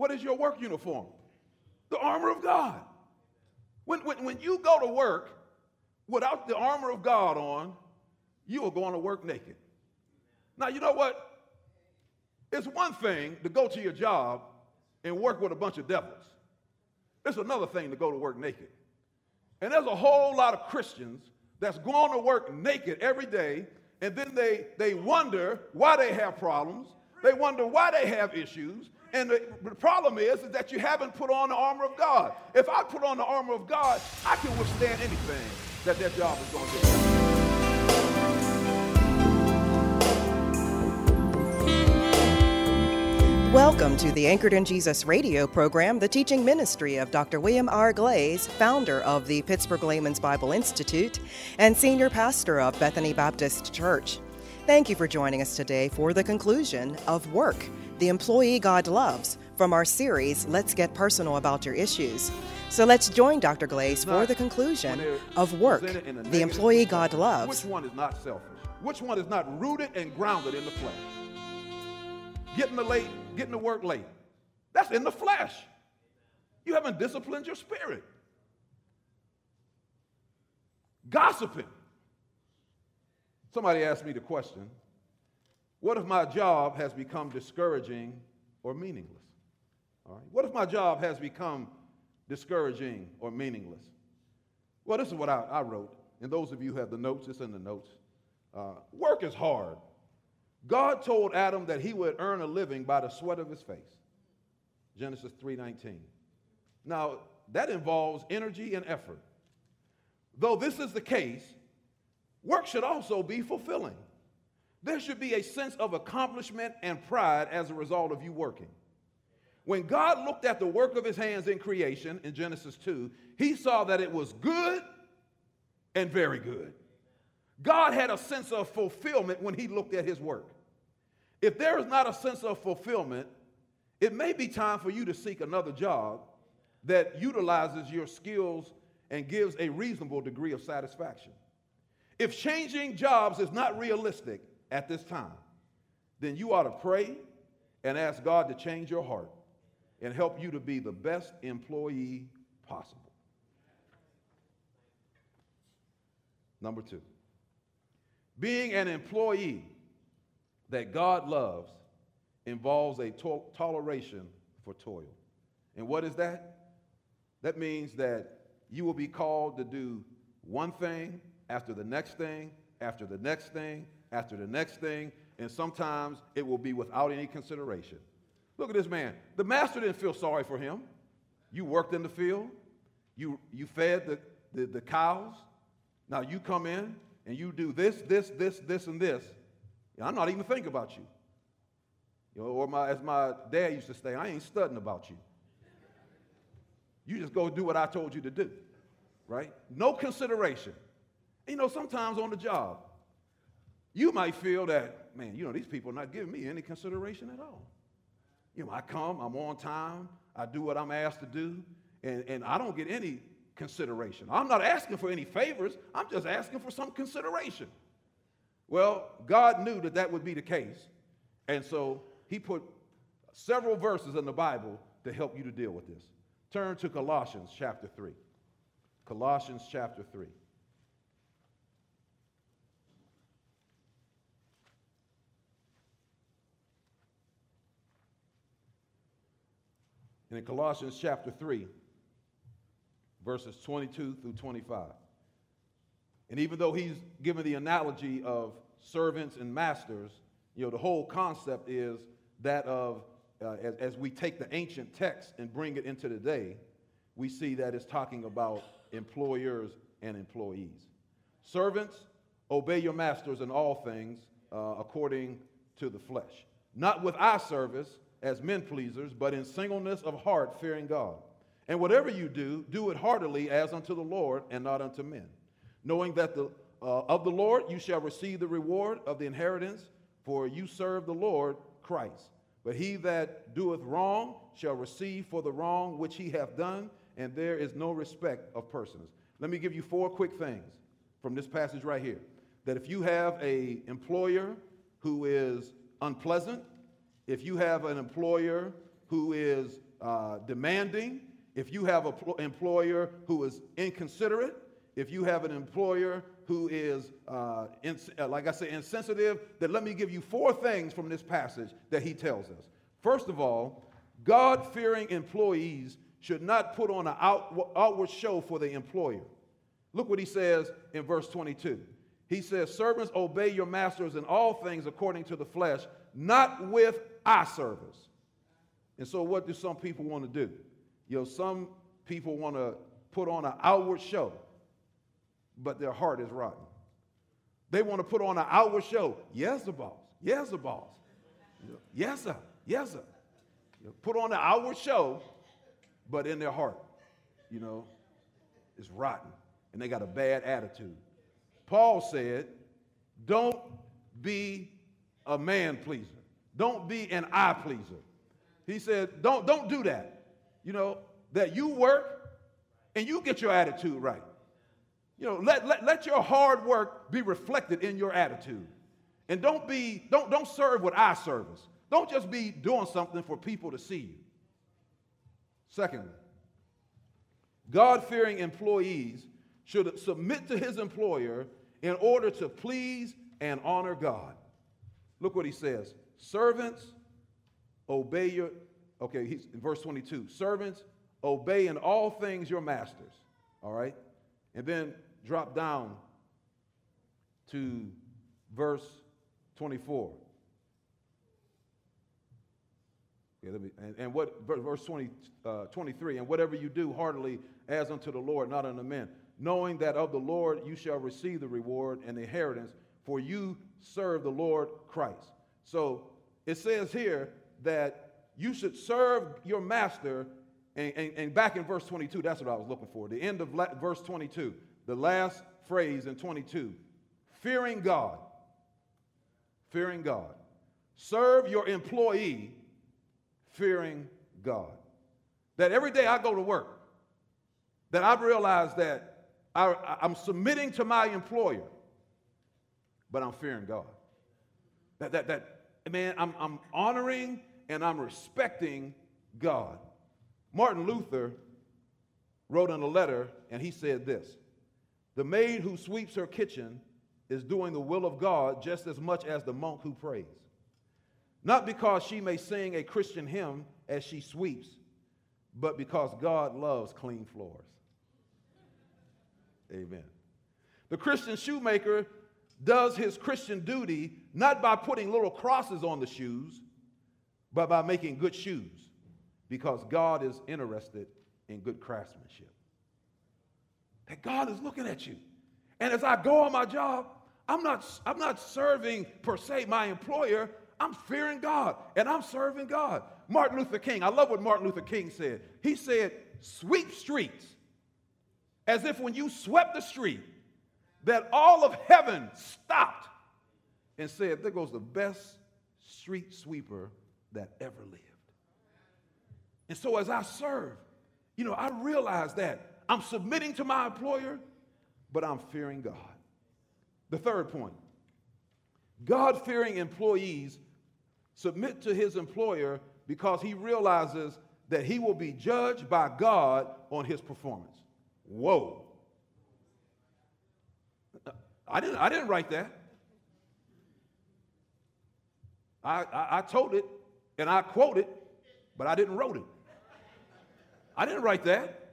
What is your work uniform? The armor of God. When you go to work without the armor of God on, you are going to work naked. Now, you know what? It's one thing to go to your job and work with a bunch of devils. It's another thing to go to work naked. And there's a whole lot of Christians that's going to work naked every day, and then they wonder why they have problems. They wonder why they have issues. And the problem is that you haven't put on the armor of God. If I put on the armor of God, I can withstand anything that job is going to do. Welcome to the Anchored in Jesus radio program, the teaching ministry of Dr. William R. Glaze, founder of the Pittsburgh Layman's Bible Institute and senior pastor of Bethany Baptist Church. Thank you for joining us today for the conclusion of Work, the Employee God Loves, from our series, Let's Get Personal About Your Issues. So let's join Dr. Glaze for the conclusion of Work, the Employee God Loves. Which one is not selfish? Which one is not rooted and grounded in the flesh? Getting to work late. That's in the flesh. You haven't disciplined your spirit. Gossiping. Somebody asked me the question, what if my job has become discouraging or meaningless? All right. What if my job has become discouraging or meaningless? Well, this is what I wrote. And those of you who have the notes, it's in the notes. Work is hard. God told Adam that he would earn a living by the sweat of his face. Genesis 3:19. Now, that involves energy and effort. Though this is the case, work should also be fulfilling. There should be a sense of accomplishment and pride as a result of you working. When God looked at the work of his hands in creation in Genesis 2, he saw that it was good and very good. God had a sense of fulfillment when he looked at his work. If there is not a sense of fulfillment, it may be time for you to seek another job that utilizes your skills and gives a reasonable degree of satisfaction. If changing jobs is not realistic at this time, then you ought to pray and ask God to change your heart and help you to be the best employee possible. Number 2, being an employee that God loves involves a toleration for toil. And what is that? That means that you will be called to do one thing after the next thing, after the next thing, after the next thing, and sometimes it will be without any consideration. Look at this man. The master didn't feel sorry for him. You worked in the field. You fed the cows. Now you come in and you do this, and this. I'm not even thinking about you. Or as my dad used to say, I ain't studying about you. You just go do what I told you to do, right? No consideration. Sometimes on the job, you might feel that, man, these people are not giving me any consideration at all. I come, I'm on time, I do what I'm asked to do, and I don't get any consideration. I'm not asking for any favors, I'm just asking for some consideration. Well, God knew that would be the case, and so he put several verses in the Bible to help you to deal with this. Turn to Colossians chapter 3. Colossians chapter 3. And in Colossians chapter 3, verses 22 through 25. And even though he's given the analogy of servants and masters, the whole concept is that of, as we take the ancient text and bring it into today, we see that it's talking about employers and employees. Servants, obey your masters in all things according to the flesh, not with eye service as men pleasers, but in singleness of heart, fearing God. And whatever you do, do it heartily as unto the Lord and not unto men, knowing that of the Lord you shall receive the reward of the inheritance, for you serve the Lord Christ. But he that doeth wrong shall receive for the wrong which he hath done, and there is no respect of persons. Let me give you 4 quick things from this passage right here. That if you have an employer who is unpleasant, if you have an employer who is demanding, if you have an employer who is inconsiderate, if you have an employer who is, like I say, insensitive, then let me give you 4 things from this passage that he tells us. First of all, God-fearing employees should not put on an outward show for the employer. Look what he says in verse 22. He says, servants, obey your masters in all things according to the flesh, not with eye service. And so what do some people want to do? Some people want to put on an outward show, but their heart is rotten. They want to put on an outward show. Yes, the boss. Yes, the boss. Yes, sir. Yes, sir. Put on an outward show, but in their heart, it's rotten, and they got a bad attitude. Paul said, don't be a man pleaser. Don't be an eye pleaser. He said, don't do that. That you work and you get your attitude right. Let your hard work be reflected in your attitude. And don't serve with eye service. Don't just be doing something for people to see you. Secondly, God-fearing employees should submit to his employer in order to please and honor God. Look what he says. Servants, obey your, he's in verse 22. Servants, obey in all things your masters. All right? And then drop down to verse 24. Verse 23, and whatever you do heartily as unto the Lord, not unto men, knowing that of the Lord you shall receive the reward and the inheritance, for you serve the Lord Christ. So it says here that you should serve your master, and back in verse 22, that's what I was looking for. The end of verse 22, the last phrase in 22, fearing God. Fearing God. Serve your employee fearing God. That every day I go to work, that I've realized that I'm submitting to my employer, but I'm fearing God. I'm honoring and I'm respecting God. Martin Luther wrote in a letter, and he said this: the maid who sweeps her kitchen is doing the will of God just as much as the monk who prays. Not because she may sing a Christian hymn as she sweeps, but because God loves clean floors. Amen. The Christian shoemaker does his Christian duty not by putting little crosses on the shoes, but by making good shoes, because God is interested in good craftsmanship. That God is looking at you. And as I go on my job, I'm not serving per se my employer. I'm fearing God, and I'm serving God. Martin Luther King, I love what Martin Luther King said. He said, sweep streets, as if when you swept the street, that all of heaven stopped and said, there goes the best street sweeper that ever lived. And so as I serve, I realize that I'm submitting to my employer, but I'm fearing God. The third point, God-fearing employees submit to his employer because he realizes that he will be judged by God on his performance. Whoa. I didn't write that. I told it and I quote it, but I didn't wrote it. I didn't write that.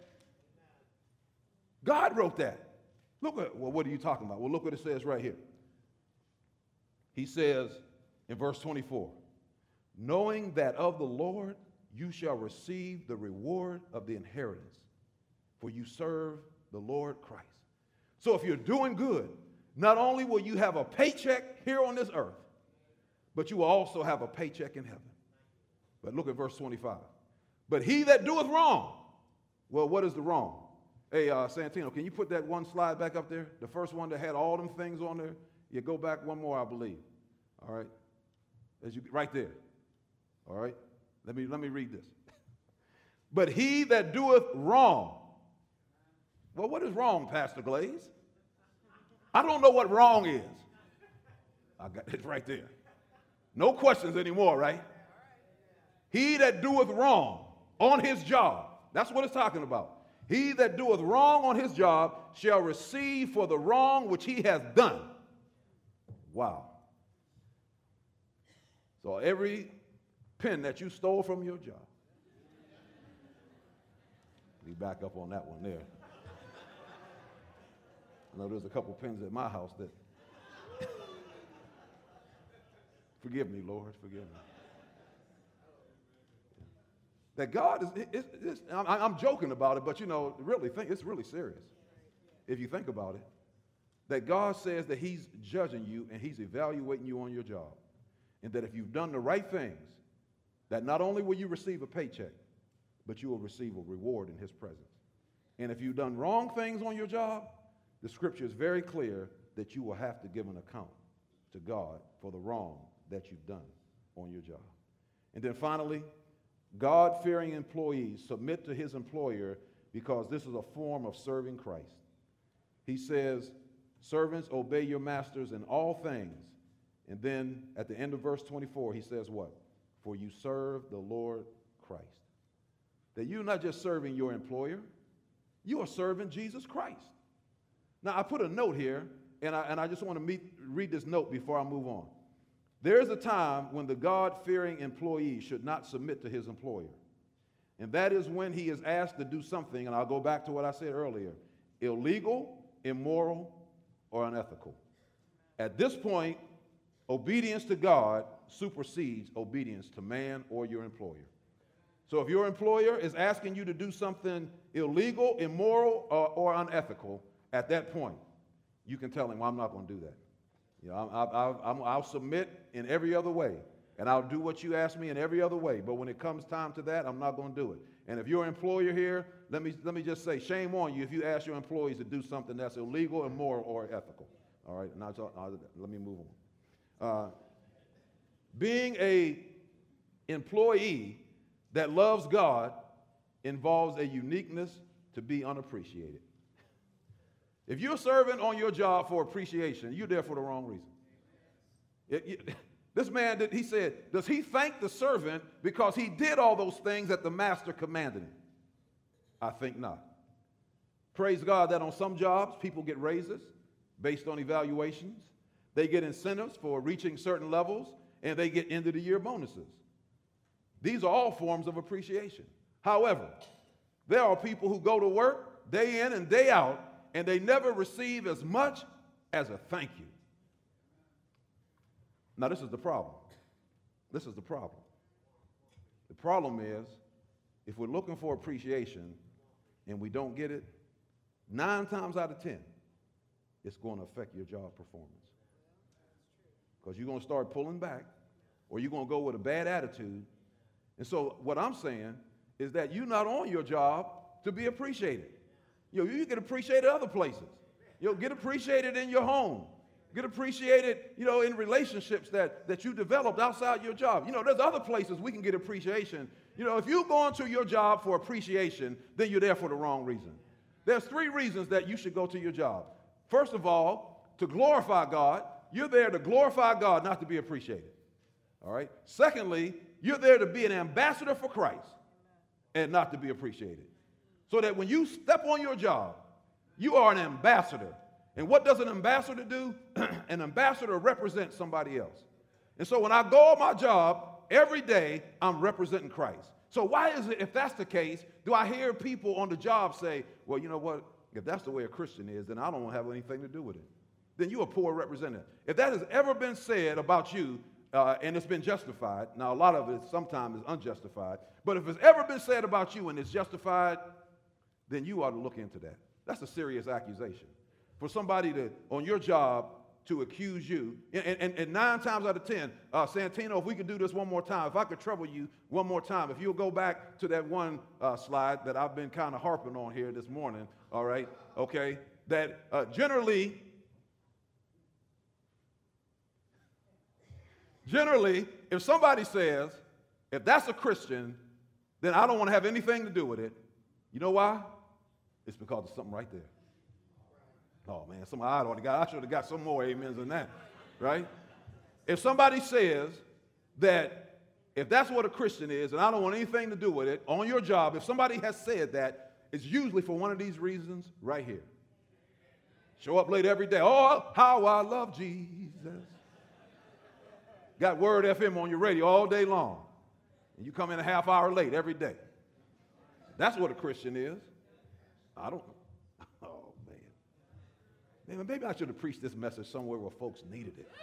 God wrote that. What are you talking about? Well, look what it says right here. He says in verse 24, knowing that of the Lord you shall receive the reward of the inheritance, for you serve the Lord Christ. So if you're doing good, not only will you have a paycheck here on this earth, but you will also have a paycheck in heaven. But look at verse 25. But he that doeth wrong, well, what is the wrong? Hey, Santino, can you put that one slide back up there? The first one that had all them things on there? You go back one more, I believe. All right? Right there. All right? Let me read this. But he that doeth wrong. Well, what is wrong, Pastor Glaze? I don't know what wrong is. I got it right there. No questions anymore, right? He that doeth wrong. on his job. That's what it's talking about. He that doeth wrong on his job shall receive for the wrong which he has done. Wow. So every pen that you stole from your job, we back up on that one there. I know there's a couple pens at my house that, forgive me, Lord, forgive me. That God is I'm joking about it, but really it's really serious if you think about it. That God says that he's judging you and he's evaluating you on your job. And that if you've done the right things, that not only will you receive a paycheck, but you will receive a reward in his presence. And if you've done wrong things on your job, the scripture is very clear that you will have to give an account to God for the wrong that you've done on your job. And then finally, God-fearing employees submit to his employer because this is a form of serving Christ. He says, servants, obey your masters in all things. And then at the end of verse 24, he says what? For you serve the Lord Christ. That you're not just serving your employer, you are serving Jesus Christ. Now, I put a note here, and I just want to read this note before I move on. There is a time when the God-fearing employee should not submit to his employer. And that is when he is asked to do something, and I'll go back to what I said earlier, illegal, immoral, or unethical. At this point, obedience to God supersedes obedience to man or your employer. So if your employer is asking you to do something illegal, immoral, or unethical, at that point, you can tell him, well, I'm not going to do that. I'll submit in every other way, and I'll do what you ask me in every other way. But when it comes time to that, I'm not going to do it. And if you're an employer here, let me just say, shame on you if you ask your employees to do something that's illegal, immoral, or ethical. All right, now let me move on. Being a employee that loves God involves a uniqueness to be unappreciated. If you're serving on your job for appreciation, you're there for the wrong reason. This man, he said, does he thank the servant because he did all those things that the master commanded him? I think not. Praise God that on some jobs, people get raises based on evaluations. They get incentives for reaching certain levels, and they get end-of-the-year bonuses. These are all forms of appreciation. However, there are people who go to work day in and day out, and they never receive as much as a thank you. Now, this is the problem. This is the problem. The problem is, if we're looking for appreciation and we don't get it, 9 times out of 10, it's going to affect your job performance. Because you're going to start pulling back, or you're going to go with a bad attitude. And so what I'm saying is that you're not on your job to be appreciated. You get appreciated other places. Get appreciated in your home. Get appreciated, in relationships that you developed outside your job. There's other places we can get appreciation. If you're going to your job for appreciation, then you're there for the wrong reason. There's 3 reasons that you should go to your job. First of all, to glorify God. You're there to glorify God, not to be appreciated. All right? Secondly, you're there to be an ambassador for Christ and not to be appreciated. So that when you step on your job, you are an ambassador. And what does an ambassador do? An ambassador represents somebody else. And so when I go on my job, every day I'm representing Christ. So why is it, if that's the case, do I hear people on the job say, well, you know what? If that's the way a Christian is, then I don't have anything to do with it. Then you're a poor representative. If that has ever been said about you, and it's been justified, now a lot of it sometimes is unjustified, but if it's ever been said about you and it's justified, then you ought to look into that. That's a serious accusation. For somebody to, on your job, to accuse you, and 9 times out of 10, Santino, if we could do this one more time, if I could trouble you one more time, if you'll go back to that one slide that I've been kind of harping on here this morning, all right, okay, that generally, if somebody says, if that's a Christian, then I don't want to have anything to do with it. You know why? It's because of something right there. Oh, man, I should have got some more amens than that, right? If somebody says that If that's what a Christian is, and I don't want anything to do with it, on your job, if somebody has said that, it's usually for one of these reasons right here. Show up late every day. Oh, how I love Jesus. Got Word FM on your radio all day long. And you come in a half hour late every day. That's what a Christian is. I don't know. Oh, man. Man, maybe I should have preached this message somewhere where folks needed it.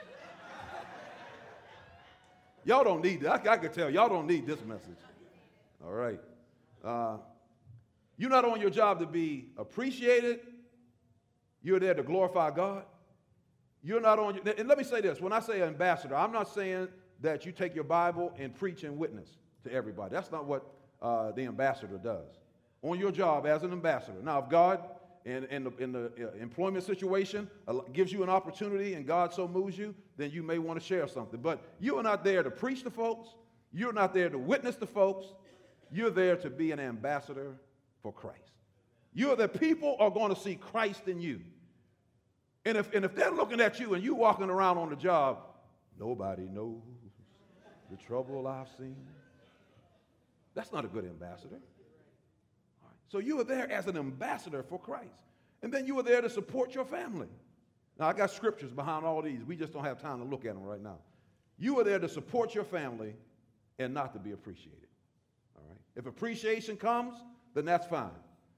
Y'all don't need that. I can tell y'all don't need this message. All right. You're not on your job to be appreciated. You're there to glorify God. You're not on your, and let me say this. When I say ambassador, I'm not saying that you take your Bible and preach and witness to everybody. That's not what the ambassador does. On your job as an ambassador. Now, if God in the employment situation gives you an opportunity and God so moves you, then you may want to share something. But you are not there to preach to folks. You're not there to witness to folks. You're there to be an ambassador for Christ. You're the people are going to see Christ in you. And if they're looking at you and you walking around on the job, nobody knows the trouble I've seen. That's not a good ambassador. All right. So you are there as an ambassador for Christ. And then you are there to support your family. Now, I got scriptures behind all these. We just don't have time to look at them right now. You are there to support your family and not to be appreciated. All right. If appreciation comes, then that's fine.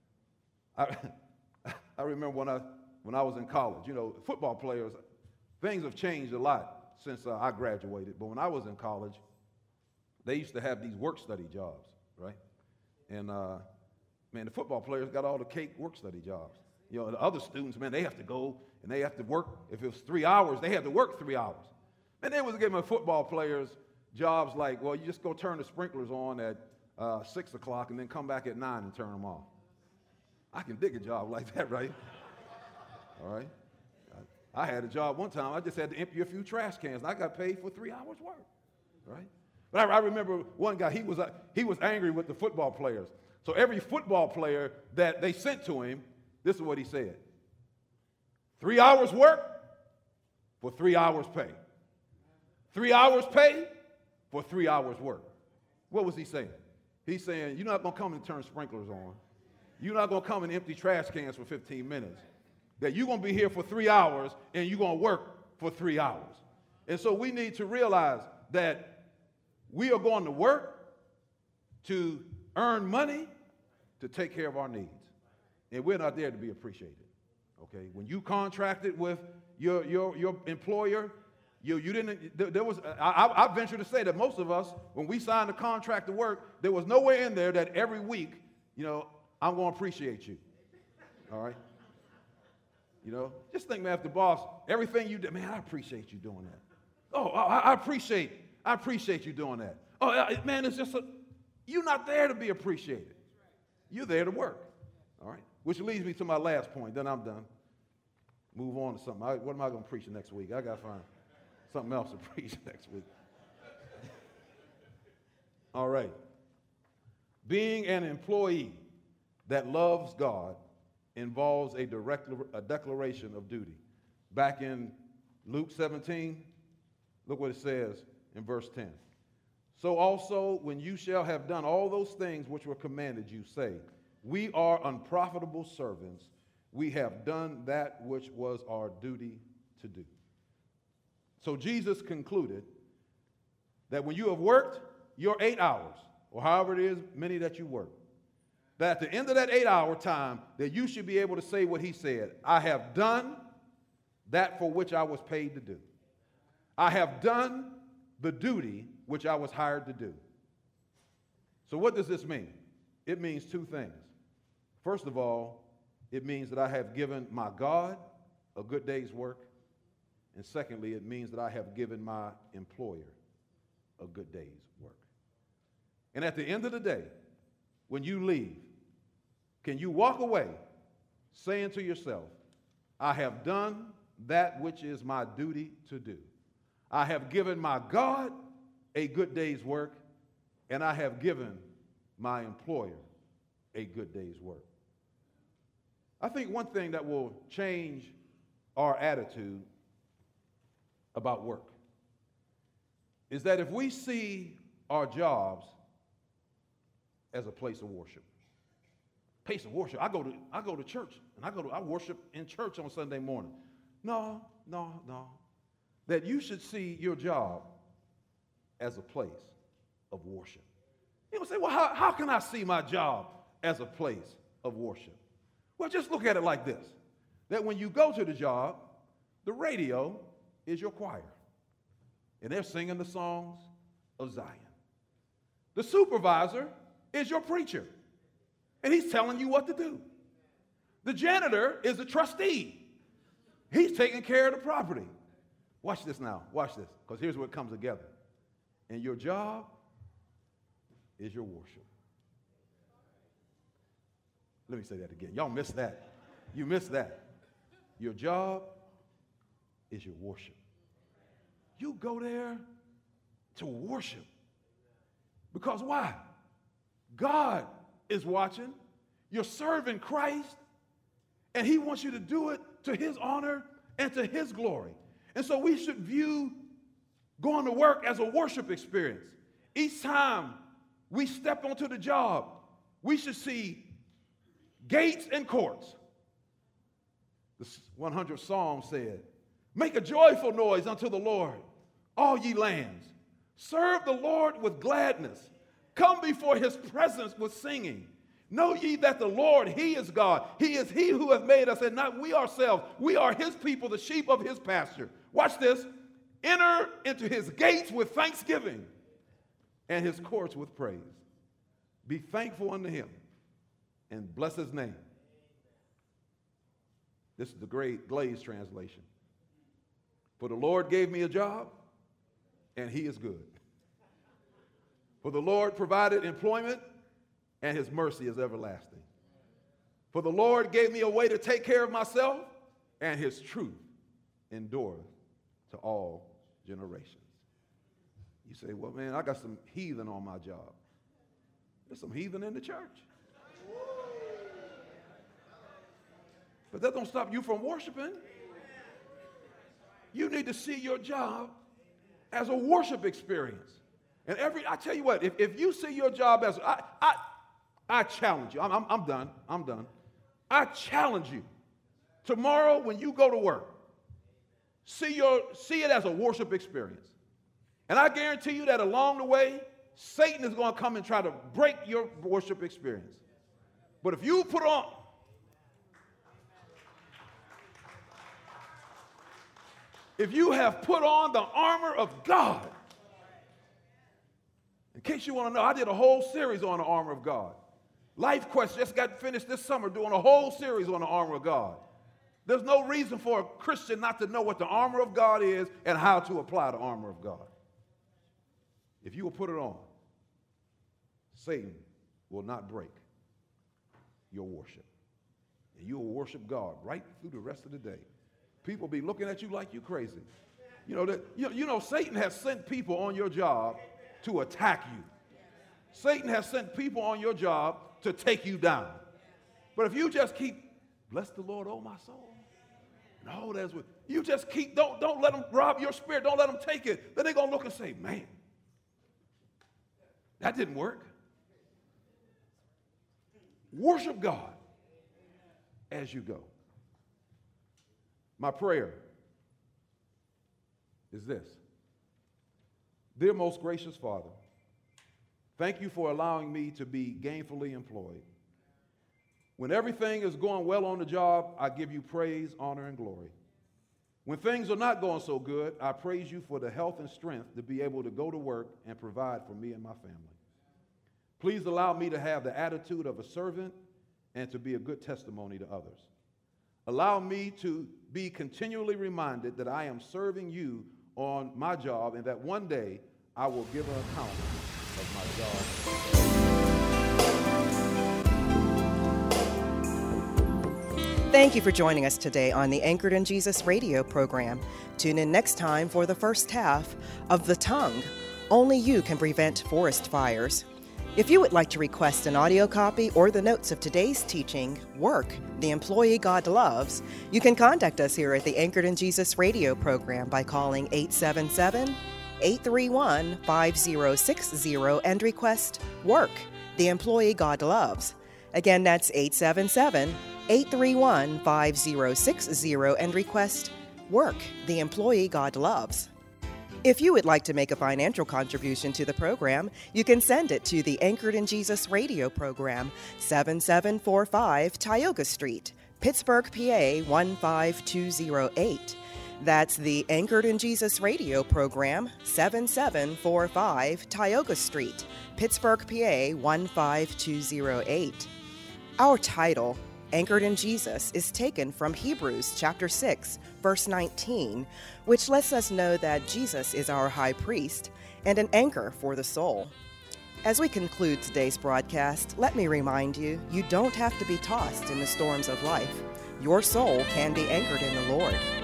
I remember when I was in college, you know, football players, things have changed a lot since I graduated. But when I was in college, they used to have these work-study jobs, right? And, man, the football players got all the cake work-study jobs. You know, the other students, man, they have to go and they have to work. If it was 3 hours, they had to work 3 hours. And they was giving football players jobs like, well, you just go turn the sprinklers on at 6 o'clock and then come back at 9 and turn them off. I can dig a job like that, right? All right. I had a job one time. I just had to empty a few trash cans, and I got paid for 3 hours' work, right? But I remember one guy, he was angry with the football players. So every football player that they sent to him, this is what he said. 3 hours work for 3 hours pay. 3 hours pay for 3 hours work. What was he saying? He's saying, you're not going to come and turn sprinklers on. You're not going to come and empty trash cans for 15 minutes. That you're going to be here for 3 hours and you're going to work for 3 hours. And so we need to realize that we are going to work to earn money to take care of our needs. And we're not there to be appreciated. Okay? When you contracted with your employer, you didn't, there was, I venture to say that most of us, when we signed a contract to work, there was nowhere in there that every week, you know, I'm going to appreciate you. All right? You know, just think, man, if the boss, everything you did, man, I appreciate you doing that. Oh, I appreciate you doing that. Oh, man, it's just, you're not there to be appreciated. You're there to work. All right? Which leads me to my last point. Then I'm done. Move on to something. What am I going to preach next week? I got to find something else to preach next week. All right. Being an employee that loves God involves a declaration of duty. Back in Luke 17, look what it says in verse 10. So also, when you shall have done all those things which were commanded you, say, we are unprofitable servants. We have done that which was our duty to do. So Jesus concluded that when you have worked your 8 hours, or however it is, many that you work, that at the end of that 8-hour time, that you should be able to say what he said, I have done that for which I was paid to do. I have done the duty which I was hired to do. So what does this mean? It means two things. First of all, it means that I have given my God a good day's work. And secondly, it means that I have given my employer a good day's work. And at the end of the day, when you leave, can you walk away saying to yourself, I have done that which is my duty to do. I have given my God a good day's work, and I have given my employer a good day's work. I think one thing that will change our attitude about work is that if we see our jobs as a place of worship. Place of worship. I go to church, and I worship in church on Sunday morning. No. That you should see your job as a place of worship. You know, say, well, how can I see my job as a place of worship? Well, just look at it like this. That when you go to the job, the radio is your choir. And they're singing the songs of Zion. The supervisor is your preacher. And he's telling you what to do. The janitor is a trustee. He's taking care of the property. Watch this now. Watch this. Because here's what comes together. And your job is your worship. Let me say that again. Y'all missed that. You missed that. Your job is your worship. You go there to worship. Because why? God is watching. You're serving Christ, and he wants you to do it to his honor and to his glory. And so we should view going to work as a worship experience. Each time we step onto the job, we should see gates and courts. The 100th Psalm said, "Make a joyful noise unto the Lord, all ye lands. Serve the Lord with gladness. Come before his presence with singing. Know ye that the Lord, he is God. He is he who hath made us, and not we ourselves. We are his people, the sheep of his pasture." Watch this. "Enter into his gates with thanksgiving and his courts with praise. Be thankful unto him and bless his name." This is the great Glaze translation. "For the Lord gave me a job, and he is good. For the Lord provided employment, and his mercy is everlasting. For the Lord gave me a way to take care of myself, and his truth endureth to all generations." You say, "Well, man, I got some heathen on my job." There's some heathen in the church. But that don't stop you from worshiping. You need to see your job as a worship experience. And I tell you what, if you see your job as, I challenge you. I'm done. I challenge you. Tomorrow when you go to work, see it as a worship experience. And I guarantee you that along the way, Satan is going to come and try to break your worship experience. But if you put on, if you have put on the armor of God, in case you want to know, I did a whole series on the armor of God. Life Quest just got finished this summer doing a whole series on the armor of God. There's no reason for a Christian not to know what the armor of God is and how to apply the armor of God. If you will put it on, Satan will not break your worship. And you will worship God right through the rest of the day. People be looking at you like you crazy. You know, Satan has sent people on your job to attack you. Satan has sent people on your job to take you down. But if you just keep, "Bless the Lord, oh my soul," no, that's what you just keep. Don't let them rob your spirit. Don't let them take it. Then they're gonna look and say, "Man, that didn't work." Worship God as you go. My prayer is this. Dear most gracious Father, thank you for allowing me to be gainfully employed. When everything is going well on the job, I give you praise, honor, and glory. When things are not going so good, I praise you for the health and strength to be able to go to work and provide for me and my family. Please allow me to have the attitude of a servant and to be a good testimony to others. Allow me to be continually reminded that I am serving you on my job and that one day I will give an account of my job. Thank you for joining us today on the Anchored in Jesus radio program. Tune in next time for the first half of The Tongue. Only you can prevent forest fires. If you would like to request an audio copy or the notes of today's teaching, Work, the Employee God Loves, you can contact us here at the Anchored in Jesus radio program by calling 877-831-5060 and request WORK, the employee God loves. Again, that's 877-831-5060 and request WORK, the employee God loves. If you would like to make a financial contribution to the program, you can send it to the Anchored in Jesus radio program, 7745 Tioga Street, Pittsburgh, PA 15208. That's the Anchored in Jesus radio program, 7745 Tioga Street, Pittsburgh, PA 15208. Our title, Anchored in Jesus, is taken from Hebrews chapter 6, verse 19, which lets us know that Jesus is our high priest and an anchor for the soul. As we conclude today's broadcast, let me remind you, you don't have to be tossed in the storms of life. Your soul can be anchored in the Lord.